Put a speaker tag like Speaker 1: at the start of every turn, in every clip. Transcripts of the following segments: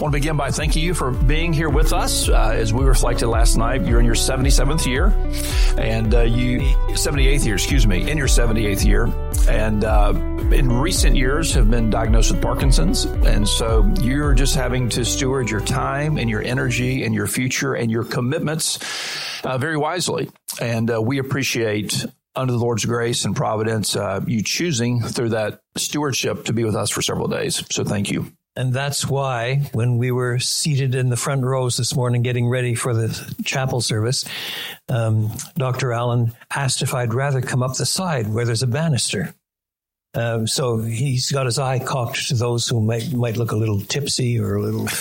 Speaker 1: I want to begin by thanking you for being here with us. As we reflected last night, you're in your 77th year, and 78th year, in your 78th year. And in recent years have been diagnosed with Parkinson's. And so you're just having to steward your time and your energy and your future and your commitments very wisely. And we appreciate, under the Lord's grace and providence, you choosing through that stewardship to be with us for several days. So thank you.
Speaker 2: And that's why when we were seated in the front rows this morning getting ready for the chapel service, Dr. Allen asked if I'd rather come up the side where there's a banister. So he's got his eye cocked to those who might look a little tipsy or a little...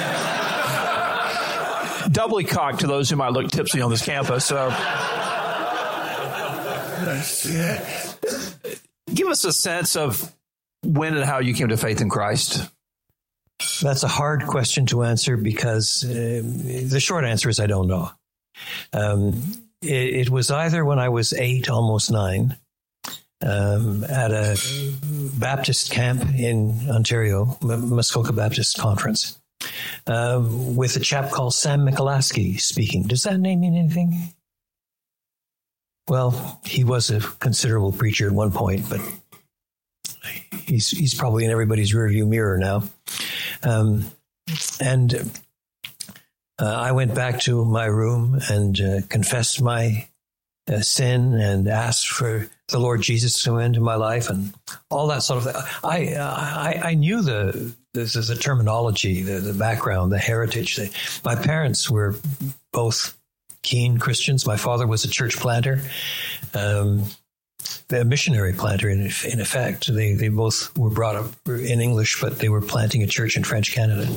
Speaker 1: Doubly cocked to those who might look tipsy on this campus. So give us a sense of when and how you came to faith in Christ.
Speaker 2: That's a hard question to answer because the short answer is I don't know. It was either when I was 8, almost 9, at a Baptist camp in Ontario, Muskoka Baptist Conference, with a chap called Sam Michalowski speaking. Does that name mean anything? Well, he was a considerable preacher at one point, but he's probably in everybody's rearview mirror now. I went back to my room and confessed my sin and asked for the Lord Jesus to come into my life and all that sort of thing. I knew the terminology, the background, the heritage. My parents were both keen Christians. My father was a church planter. A missionary planter, in effect. They both were brought up in English, but they were planting a church in French Canada.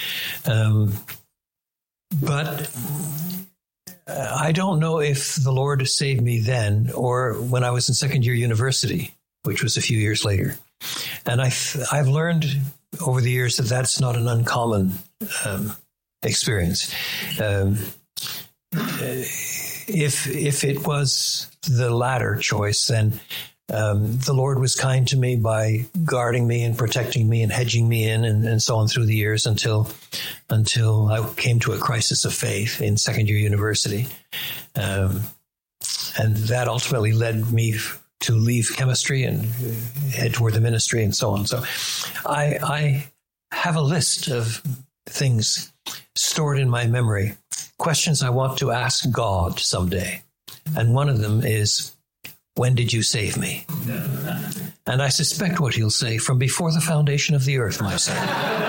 Speaker 2: But I don't know if the Lord saved me then or when I was in second year university, which was a few years later. And I've learned over the years that that's not an uncommon experience. If it was the latter choice, then the Lord was kind to me by guarding me and protecting me and hedging me in and so on through the years until I came to a crisis of faith in second year university. And that ultimately led me to leave chemistry and head toward the ministry and so on. So I have a list of things stored in my memory, questions I want to ask God someday. And one of them is, when did you save me? And I suspect what he'll say, from before the foundation of the earth, my son.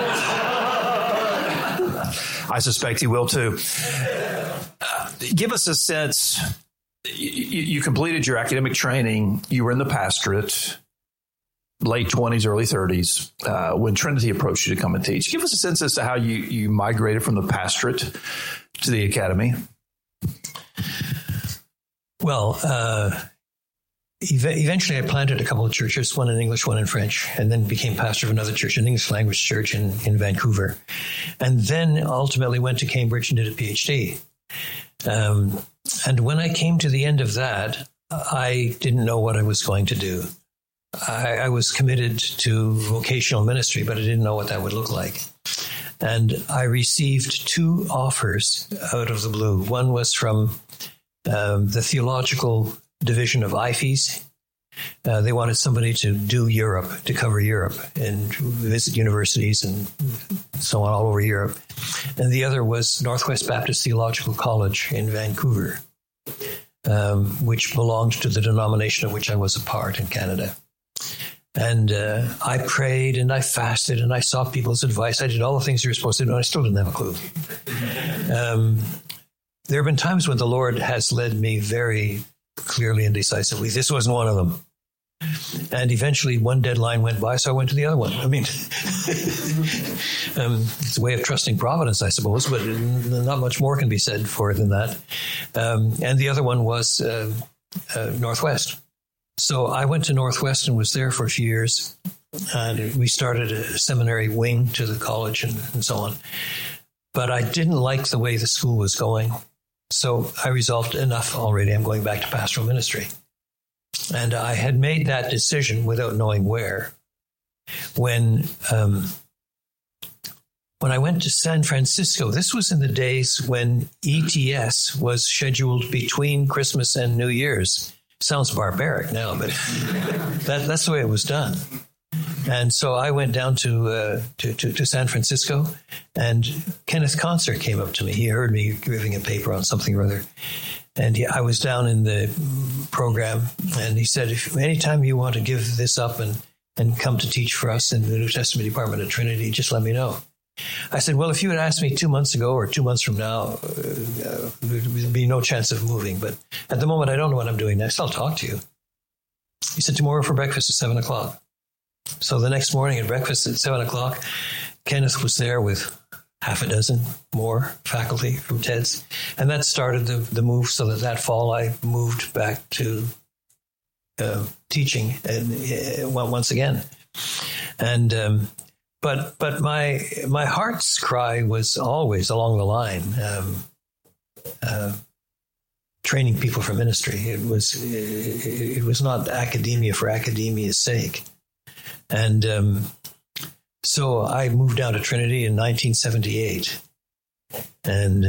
Speaker 1: I suspect he will too. Give us a sense. You completed your academic training. You were in the pastorate, late 20s, early 30s, when Trinity approached you to come and teach. Give us a sense as to how you migrated from the pastorate to the academy.
Speaker 2: Well, eventually I planted a couple of churches, one in English, one in French, and then became pastor of another church, an English language church in Vancouver. And then ultimately went to Cambridge and did a PhD. And when I came to the end of that, I didn't know what I was going to do. I was committed to vocational ministry, but I didn't know what that would look like. And I received 2 offers out of the blue. One was from the theological division of IFES. They wanted somebody to do Europe, to cover Europe and visit universities and so on all over Europe. And the other was Northwest Baptist Theological College in Vancouver, which belonged to the denomination of which I was a part in Canada. And I prayed and I fasted and I sought people's advice. I did all the things you were supposed to do, and I still didn't have a clue. There have been times when the Lord has led me very clearly and decisively. This wasn't one of them. And eventually one deadline went by, so I went to the other one. I mean, it's a way of trusting providence, I suppose, but not much more can be said for it than that. And the other one was Northwest. So I went to Northwest and was there for a few years. And we started a seminary wing to the college and so on. But I didn't like the way the school was going. So I resolved, enough already, I'm going back to pastoral ministry. And I had made that decision without knowing where, when when I went to San Francisco, this was in the days when ETS was scheduled between Christmas and New Year's. Sounds barbaric now, but that's the way it was done. And so I went down to San Francisco, and Kenneth Concert came up to me. He heard me giving a paper on something or other. And I was down in the program, and he said, if anytime you want to give this up and come to teach for us in the New Testament department at Trinity, just let me know. I said, well, if you had asked me 2 months ago or 2 months from now, there'd be no chance of moving. But at the moment, I don't know what I'm doing next. I'll talk to you. He said, tomorrow for breakfast at 7 o'clock. So the next morning at breakfast at 7 o'clock, Kenneth was there with half a dozen more faculty from TEDS. And that started the move, so that fall I moved back to teaching once again. And but my heart's cry was always along the line, training people for ministry. It was not academia for academia's sake. And so I moved down to Trinity in 1978. And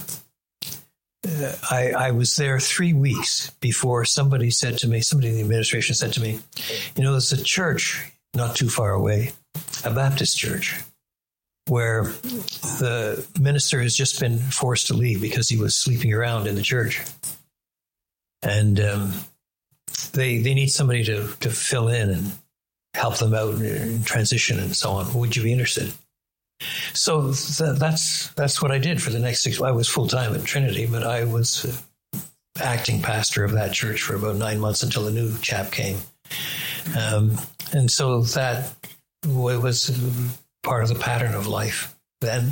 Speaker 2: I was there 3 weeks before somebody in the administration said to me, there's a church not too far away, a Baptist church, where the minister has just been forced to leave because he was sleeping around in the church. And they need somebody to fill in and help them out in transition and so on. Would you be interested? So that's what I did for the next 6 months. I was full-time at Trinity, but I was acting pastor of that church for about 9 months until the new chap came. And so that was part of the pattern of life then.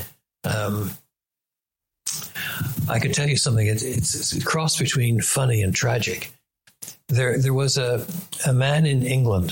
Speaker 2: I could tell you something. It's a cross between funny and tragic. There was a man in England.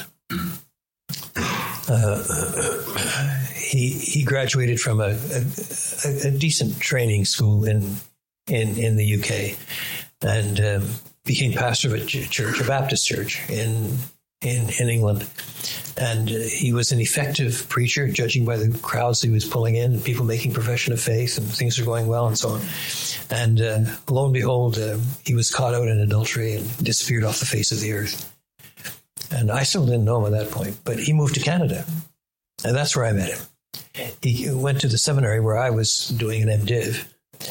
Speaker 2: He graduated from a decent training school in the UK, and became pastor of a church, a Baptist church in England. And he was an effective preacher, judging by the crowds he was pulling in, and people making profession of faith, and things are going well and so on. And lo and behold, he was caught out in adultery and disappeared off the face of the earth. And I still didn't know him at that point, but he moved to Canada, and that's where I met him. He went to the seminary where I was doing an MDiv.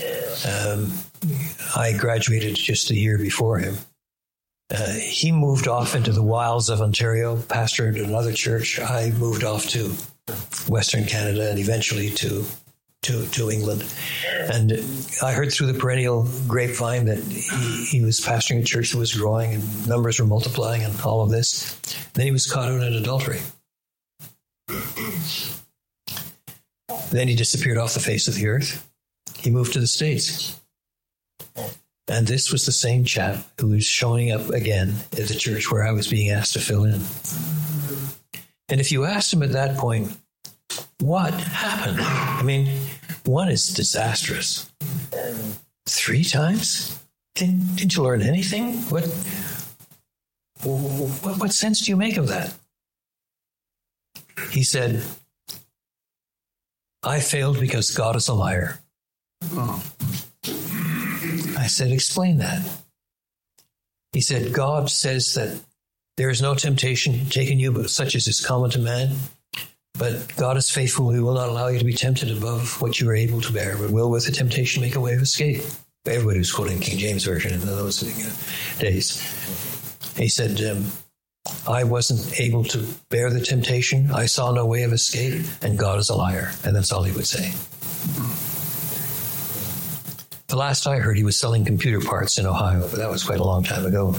Speaker 2: I graduated just a year before him. He moved off into the wilds of Ontario, pastored another church. I moved off to Western Canada and eventually to England. And I heard through the perennial grapevine that he was pastoring a church that was growing and numbers were multiplying and all of this. Then he was caught out in adultery. Then he disappeared off the face of the earth. He moved to the States. And this was the same chap who was showing up again at the church where I was being asked to fill in. And if you asked him at that point, what happened? I mean, one is disastrous. 3 times? Didn't you learn anything? What sense do you make of that? He said, I failed because God is a liar. Oh. I said, explain that. He said, God says that there is no temptation taken you, but such as is common to man. But God is faithful. He will not allow you to be tempted above what you are able to bear, but will with the temptation make a way of escape. Everybody was quoting King James Version in those days. He said, I wasn't able to bear the temptation. I saw no way of escape, and God is a liar. And that's all he would say. The last I heard, he was selling computer parts in Ohio, but that was quite a long time ago.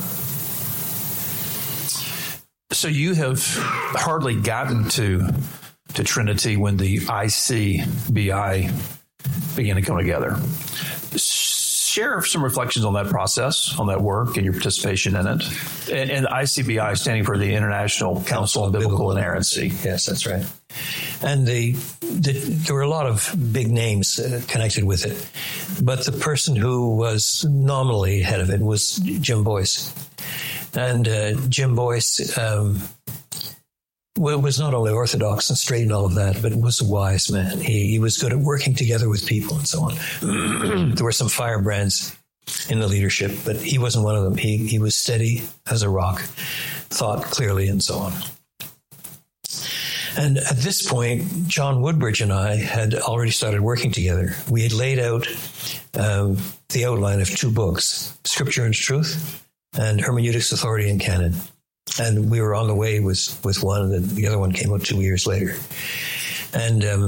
Speaker 1: So you have hardly gotten to Trinity when the ICBI began to come together. Share some reflections on that process, on that work, and your participation in it. And ICBI standing for the International Council on Biblical Inerrancy.
Speaker 2: Yes, that's right. And there were a lot of big names connected with it. But the person who was nominally head of it was Jim Boyce. And Jim Boyce was not only orthodox and straight and all of that, but was a wise man. He was good at working together with people and so on. There were some firebrands in the leadership, but he wasn't one of them. He was steady as a rock, thought clearly and so on. And at this point, John Woodbridge and I had already started working together. We had laid out the outline of 2 books, Scripture and Truth and Hermeneutics, Authority, and Canon. And we were on the way with one, and then the other one came out 2 years later. And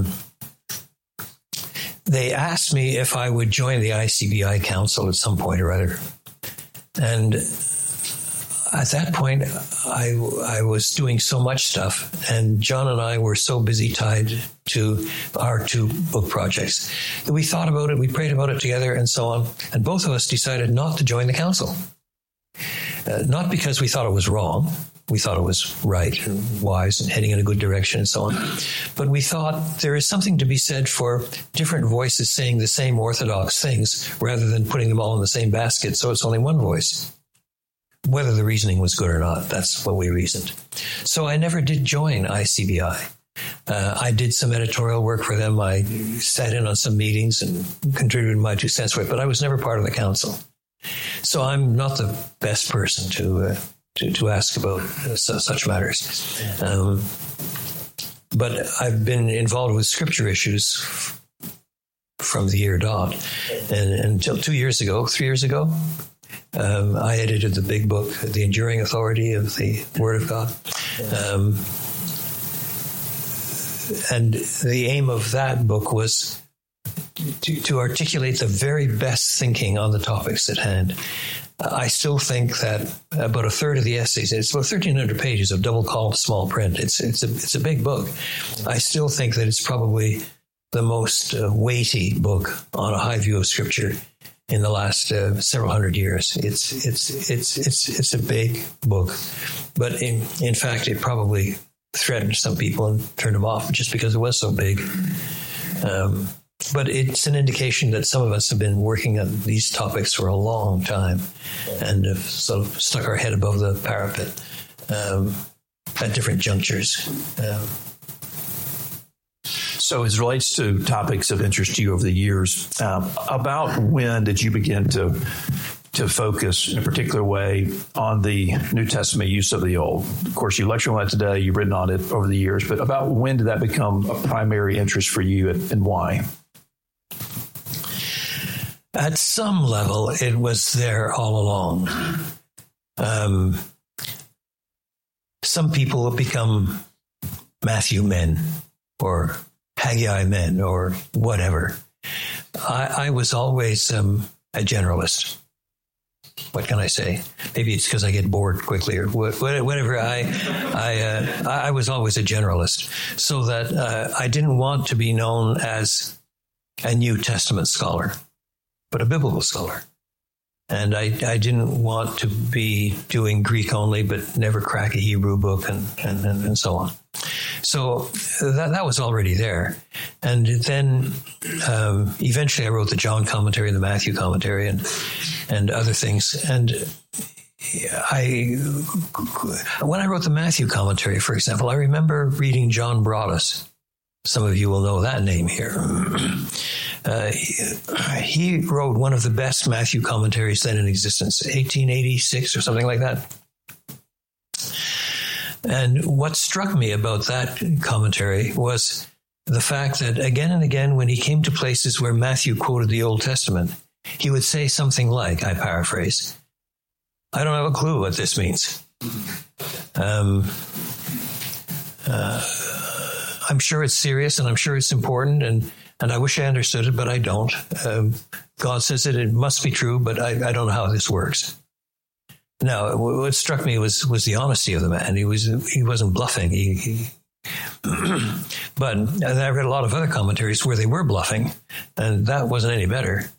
Speaker 2: they asked me if I would join the ICBI Council at some point or other. And at that point, I was doing so much stuff, and John and I were so busy tied to our 2 book projects that we thought about it, we prayed about it together, and so on. And both of us decided not to join the council. Not because we thought it was wrong. We thought it was right and wise and heading in a good direction and so on. But we thought there is something to be said for different voices saying the same orthodox things rather than putting them all in the same basket so it's only one voice. Whether the reasoning was good or not, that's what we reasoned. So I never did join ICBI. I did some editorial work for them. I sat in on some meetings and contributed my 2 cents worth, but I was never part of the council. So I'm not the best person to ask about such matters. But I've been involved with scripture issues from the year dot. And until 3 years ago, I edited the big book, The Enduring Authority of the Word of God. And the aim of that book was to articulate the very best thinking on the topics at hand. I still think that about a third of the essays, it's about 1,300 pages of double column small print. It's a big book. I still think that it's probably the most weighty book on a high view of Scripture in the last several hundred years. It's a big book, but in fact, it probably threatened some people and turned them off just because it was so big. But it's an indication that some of us have been working on these topics for a long time and have sort of stuck our head above the parapet at different junctures.
Speaker 1: So as it relates to topics of interest to you over the years, about when did you begin to focus in a particular way on the New Testament use of the Old? Of course, you lecture on that today, you've written on it over the years, but about when did that become a primary interest for you and why?
Speaker 2: At some level, it was there all along. Some people have become Matthew men or Haggai men or whatever. I was always a generalist. What can I say? Maybe it's because I get bored quickly or whatever. I was always a generalist, so that I didn't want to be known as a New Testament scholar, but a biblical scholar. And I didn't want to be doing Greek only, but never crack a Hebrew book and so on. So that was already there. And then eventually I wrote the John commentary and the Matthew commentary and other things. And when I wrote the Matthew commentary, for example, I remember reading John Broadus. Some of you will know that name here. He wrote one of the best Matthew commentaries then in existence, 1886 or something like that. And what struck me about that commentary was the fact that again and again, when he came to places where Matthew quoted the Old Testament, he would say something like, I paraphrase, I don't have a clue what this means. I'm sure it's serious and I'm sure it's important and I wish I understood it, but I don't. God says it must be true, but I don't know how this works. Now, what struck me was the honesty of the man. He wasn't bluffing. But I read a lot of other commentaries where they were bluffing, and that wasn't any better.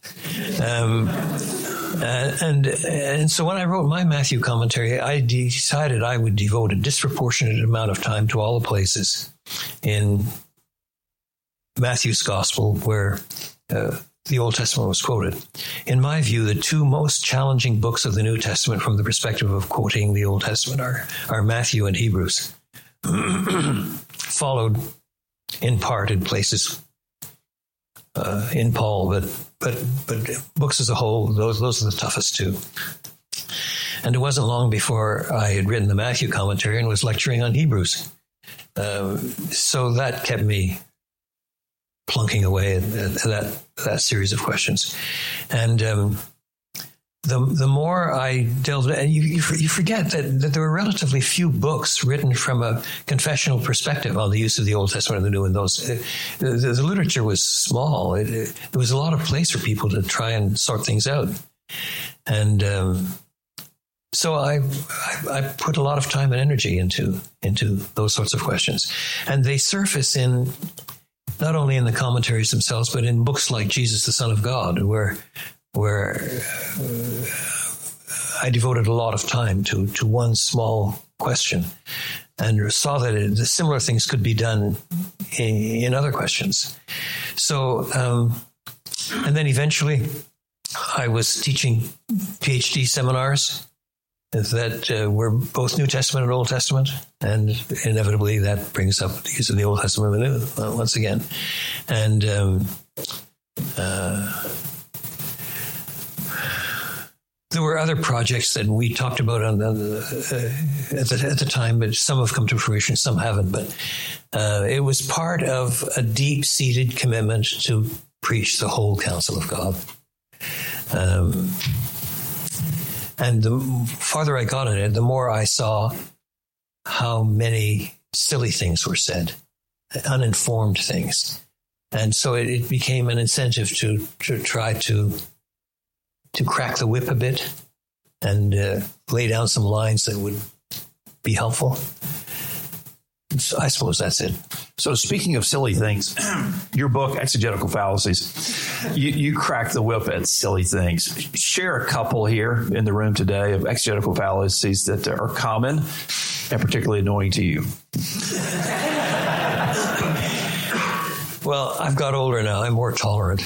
Speaker 2: And so when I wrote my Matthew commentary, I decided I would devote a disproportionate amount of time to all the places in Matthew's Gospel where the Old Testament was quoted. In my view, the two most challenging books of the New Testament from the perspective of quoting the Old Testament are Matthew and Hebrews. followed in part in places in Paul, but books as a whole, those are the toughest too. And it wasn't long before I had written the Matthew commentary and was lecturing on Hebrews. So that kept me plunking away at that series of questions. And the more I delved, and you forget that there were relatively few books written from a confessional perspective on the use of the Old Testament and the New. And the literature was small. There was a lot of place for people to try and sort things out. And so I put a lot of time and energy into those sorts of questions, and they surface in not only in the commentaries themselves, but in books like Jesus, the Son of God, where I devoted a lot of time to one small question, and saw that the similar things could be done in other questions. So, and then eventually, I was teaching PhD seminars that were both New Testament and Old Testament, and inevitably that brings up the use of the Old Testament and the New once again. And there were other projects that we talked about at the time, but some have come to fruition, some haven't. But it was part of a deep-seated commitment to preach the whole counsel of God. And the farther I got in it, the more I saw how many silly things were said, uninformed things. And so it became an incentive to try to crack the whip a bit and lay down some lines that would be helpful. So I suppose that's it.
Speaker 1: So speaking of silly things, your book, Exegetical Fallacies, you crack the whip at silly things. Share a couple here in the room today of exegetical fallacies that are common and particularly annoying to you.
Speaker 2: Well, I've got older now. I'm more tolerant.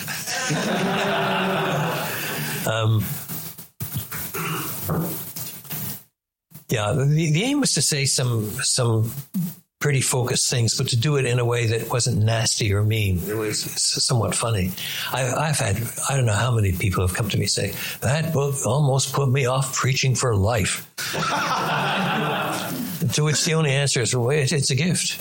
Speaker 2: Yeah, the aim was to say some pretty focused things, but to do it in a way that wasn't nasty or mean. It was somewhat funny. I've had, I don't know how many people have come to me and say, that book almost put me off preaching for life. To which the only answer is, well, it's a gift.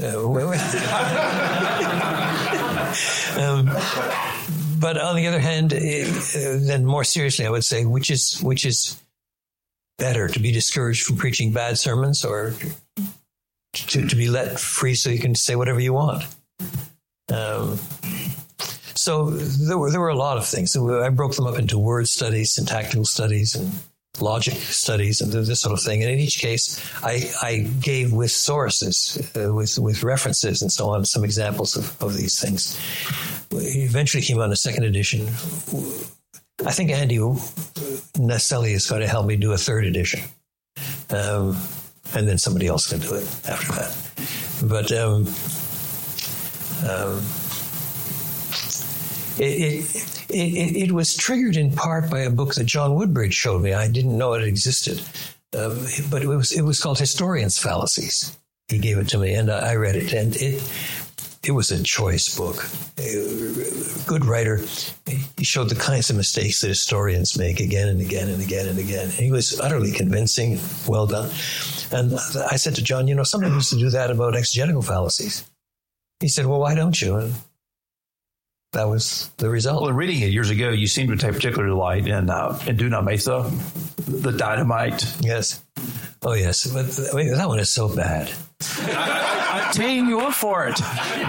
Speaker 2: But on the other hand, then more seriously, I would say, which is better, to be discouraged from preaching bad sermons or to be let free so you can say whatever you want. So there were a lot of things. I broke them up into word studies, syntactical studies, and logic studies, and this sort of thing. And in each case, I gave with sources, with references and so on, some examples of these things. We eventually came on a second edition. I think Andy Naselli is going to help me do a third edition. And then somebody else can do it after that. But it was triggered in part by a book that John Woodbridge showed me. I didn't know it existed, but it was called Historians' Fallacies. He gave it to me, and I read it, and it was a choice book. A good writer. He showed the kinds of mistakes that historians make again and again and again and again. And he was utterly convincing, well done. And I said to John, somebody needs to do that about exegetical fallacies. He said, well, why don't you? And that was the result.
Speaker 1: Well, reading it years ago, you seemed to take particular delight in Duna Mesa, the dynamite.
Speaker 2: Yes. Oh, yes. But that one is so bad.
Speaker 1: I'm teeing you up for it.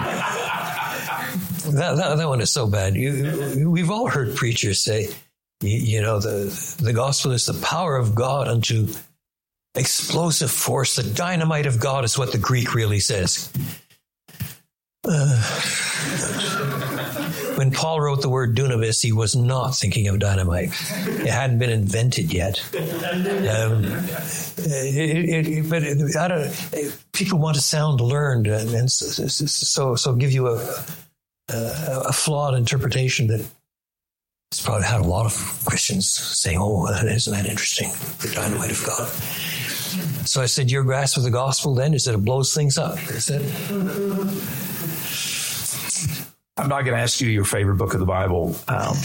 Speaker 2: That one is so bad. We've all heard preachers say, the gospel is the power of God unto explosive force. The dynamite of God is what the Greek really says. When Paul wrote the word dunamis, he was not thinking of dynamite. It hadn't been invented yet. People want to sound learned, and so give you a flawed interpretation that it's probably had a lot of Christians saying, "Oh, isn't that interesting? The dynamite of God." So I said, your grasp of the gospel then is that it blows things up. I said,
Speaker 1: I'm not going to ask you your favorite book of the Bible.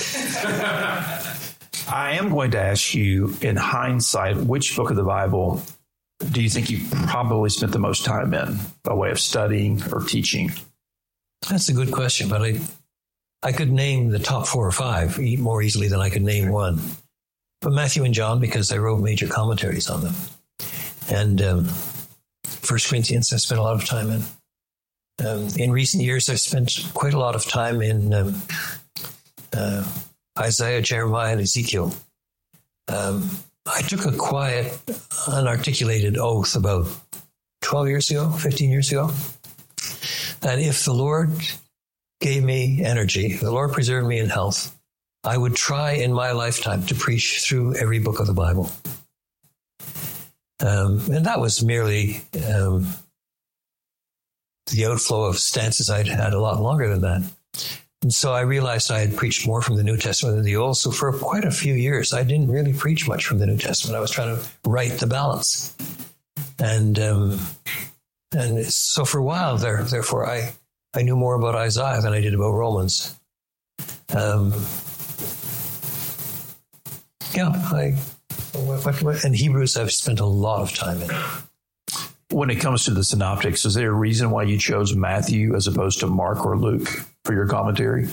Speaker 1: I am going to ask you, in hindsight, which book of the Bible do you think you probably spent the most time in by way of studying or teaching?
Speaker 2: That's a good question, but I could name the top 4 or 5 more easily than I could name one. But Matthew and John, because I wrote major commentaries on them. And 1 Corinthians I spent a lot of time in. In recent years, I've spent quite a lot of time in Isaiah, Jeremiah, and Ezekiel. I took a quiet, unarticulated oath about 15 years ago, that if the Lord gave me energy, the Lord preserved me in health, I would try in my lifetime to preach through every book of the Bible. And that was merely the outflow of stances I'd had a lot longer than that. And so I realized I had preached more from the New Testament than the Old. So for quite a few years, I didn't really preach much from the New Testament. I was trying to right the balance. And so for a while, therefore, I knew more about Isaiah than I did about Romans. And Hebrews I've spent a lot of time in.
Speaker 1: When it comes to the synoptics, is there a reason why you chose Matthew as opposed to Mark or Luke for your commentary?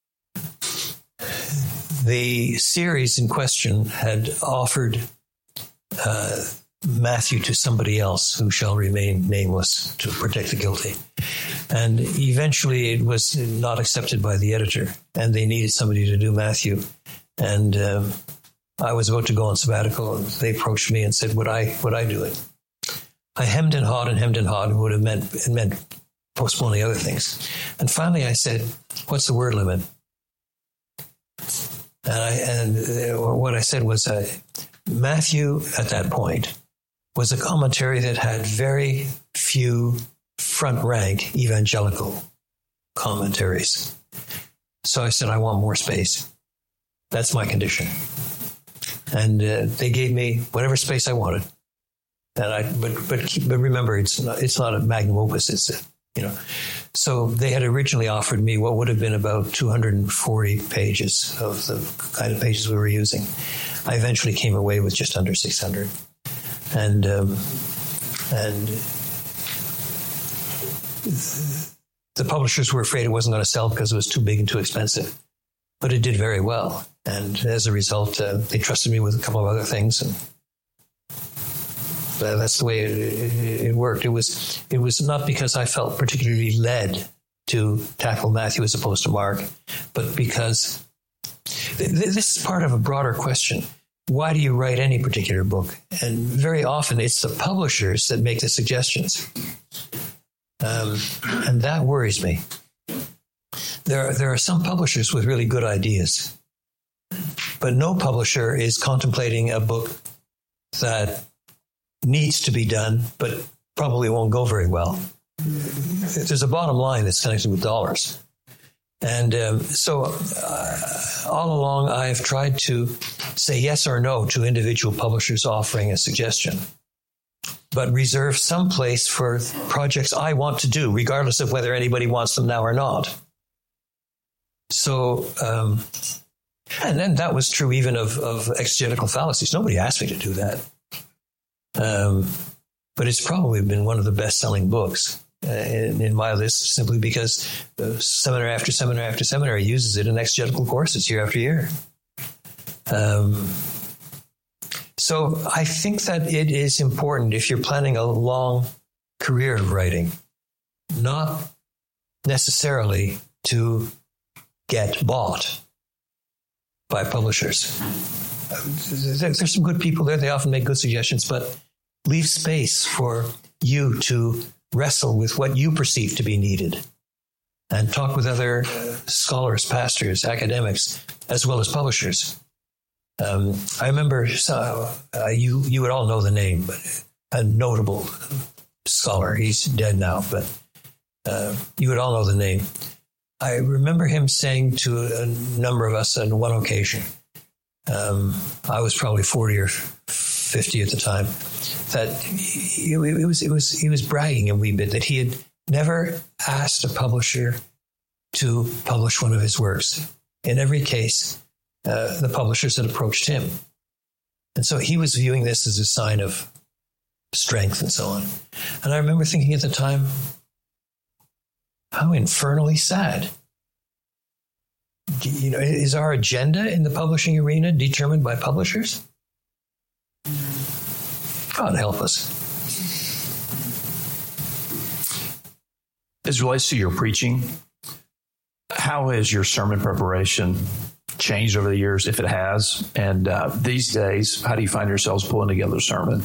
Speaker 2: The series in question had offered Matthew to somebody else who shall remain nameless to protect the guilty. And eventually it was not accepted by the editor, and they needed somebody to do Matthew. And I was about to go on sabbatical, and they approached me and said, would I do it? I hemmed and hawed, and would have meant postponing other things. And finally I said, what's the word limit? And what I said was Matthew at that point was a commentary that had very few front rank evangelical commentaries. So I said, I want more space. That's my condition. And they gave me whatever space I wanted. And but remember, it's not a magnum opus. It's So they had originally offered me what would have been about 240 pages of the kind of pages we were using. I eventually came away with just under 600, and the publishers were afraid it wasn't going to sell because it was too big and too expensive. But it did very well, and as a result, they trusted me with a couple of other things, and that's the way it worked. It was not because I felt particularly led to tackle Matthew as opposed to Mark, but because this is part of a broader question. Why do you write any particular book? And very often it's the publishers that make the suggestions. And that worries me. There are some publishers with really good ideas, but no publisher is contemplating a book that needs to be done, but probably won't go very well. There's a bottom line that's connected with dollars. And so all along, I've tried to say yes or no to individual publishers offering a suggestion, but reserve some place for projects I want to do, regardless of whether anybody wants them now or not. So, and then that was true even of exegetical fallacies. Nobody asked me to do that. But it's probably been one of the best-selling books in my list, simply because seminar after seminar after seminar uses it in exegetical courses year after year. So I think that it is important, if you're planning a long career of writing, not necessarily to get bought by publishers. There's some good people there. They often make good suggestions, but leave space for you to wrestle with what you perceive to be needed and talk with other scholars, pastors, academics, as well as publishers. I remember, you would all know the name, but a notable scholar. He's dead now, but you would all know the name. I remember him saying to a number of us on one occasion, I was probably 40 or 50 at the time, that he was bragging a wee bit that he had never asked a publisher to publish one of his works. In every case, the publishers had approached him. And so he was viewing this as a sign of strength and so on. And I remember thinking at the time, how infernally sad. You know, is our agenda in the publishing arena determined by publishers? God help us.
Speaker 1: As it relates to your preaching, how has your sermon preparation changed over the years, if it has? And these days, how do you find yourselves pulling together a sermon?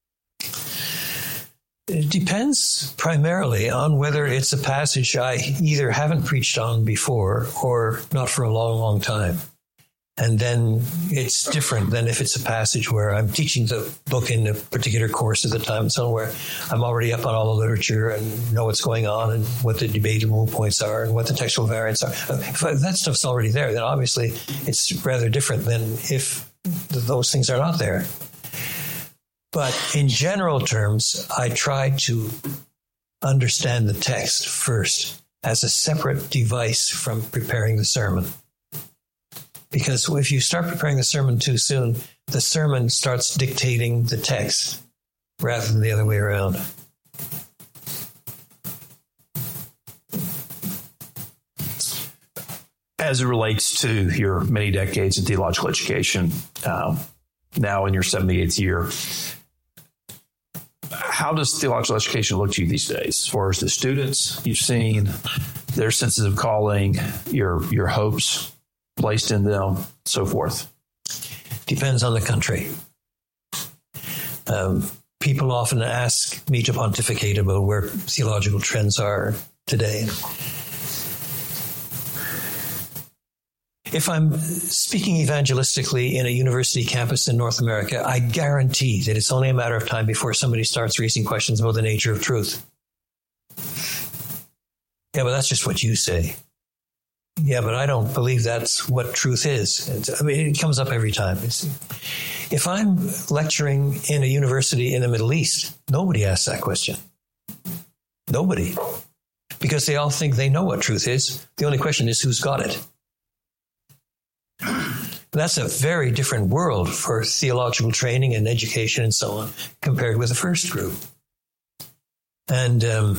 Speaker 2: It depends primarily on whether it's a passage I either haven't preached on before or not for a long, long time. And then it's different than if it's a passage where I'm teaching the book in a particular course at the time and so on, where I'm already up on all the literature and know what's going on and what the debatable points are and what the textual variants are. If that stuff's already there, then obviously it's rather different than if those things are not there. But in general terms, I try to understand the text first as a separate device from preparing the sermon. Because if you start preparing the sermon too soon, the sermon starts dictating the text rather than the other way around.
Speaker 1: As it relates to your many decades in theological education, now in your 78th year, how does theological education look to you these days, as far as the students you've seen, their senses of calling, your hopes placed in them, so forth?
Speaker 2: Depends on the country. People often ask me to pontificate about where theological trends are today. If I'm speaking evangelistically in a university campus in North America, I guarantee that it's only a matter of time before somebody starts raising questions about the nature of truth. Yeah, but that's just what you say. Yeah, but I don't believe that's what truth is. I mean, it comes up every time. If I'm lecturing in a university in the Middle East, nobody asks that question. Nobody. Because they all think they know what truth is. The only question is who's got it. That's a very different world for theological training and education and so on compared with the first group. And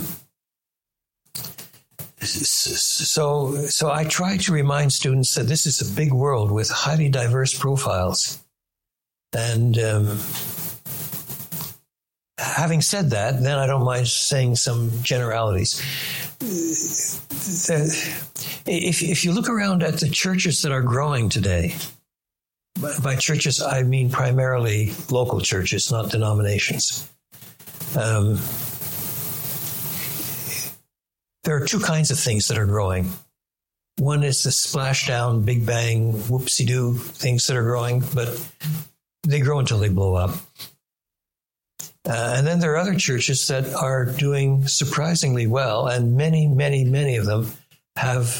Speaker 2: so I try to remind students that this is a big world with highly diverse profiles. And having said that, then I don't mind saying some generalities. If you look around at the churches that are growing today, by churches I mean primarily local churches, not denominations. There are two kinds of things that are growing. One is the splashdown, big bang, whoopsie-doo things that are growing, but they grow until they blow up. And then there are other churches that are doing surprisingly well, and many, many, many of them have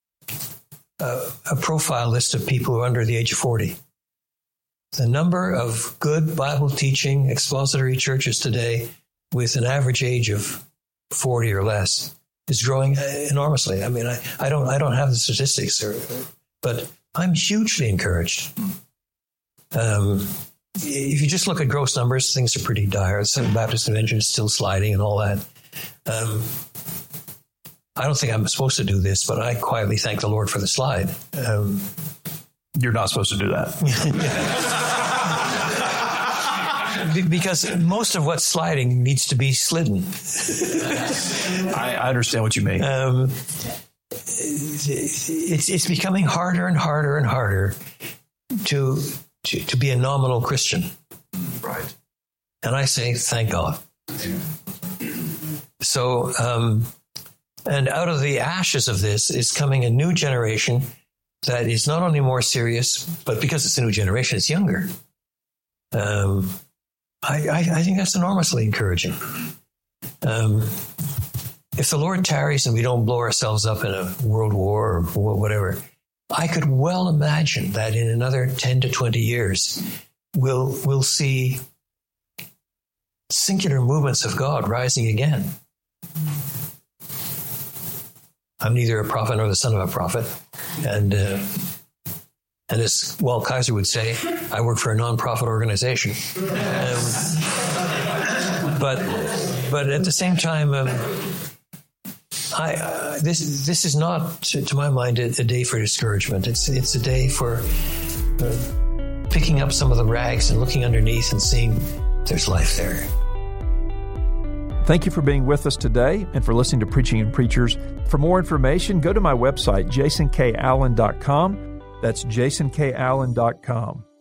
Speaker 2: a profile list of people who are under the age of 40. The number of good Bible teaching expository churches today with an average age of 40 or less is growing enormously. I mean, I don't have the statistics, but I'm hugely encouraged. If you just look at gross numbers, things are pretty dire. The Southern Baptist Convention is still sliding and all that. I don't think I'm supposed to do this, but I quietly thank the Lord for the slide.
Speaker 1: You're not supposed to do that.
Speaker 2: Because most of what's sliding needs to be slidden.
Speaker 1: I understand what you mean.
Speaker 2: It's becoming harder and harder and harder to be a nominal Christian.
Speaker 1: Right.
Speaker 2: And I say, thank God. So, and out of the ashes of this is coming a new generation that is not only more serious, but because it's a new generation, it's younger. I think that's enormously encouraging. If the Lord tarries and we don't blow ourselves up in a world war or whatever, I could well imagine that in another 10 to 20 years, we'll see singular movements of God rising again. I'm neither a prophet nor the son of a prophet. And as Walt Kaiser would say, I work for a non-profit organization. But at the same time, this is not, to my mind, a day for discouragement. It's a day for picking up some of the rags and looking underneath and seeing there's life there.
Speaker 1: Thank you for being with us today and for listening to Preaching and Preachers. For more information, go to my website, jasonkallen.com. That's jasonkallen.com.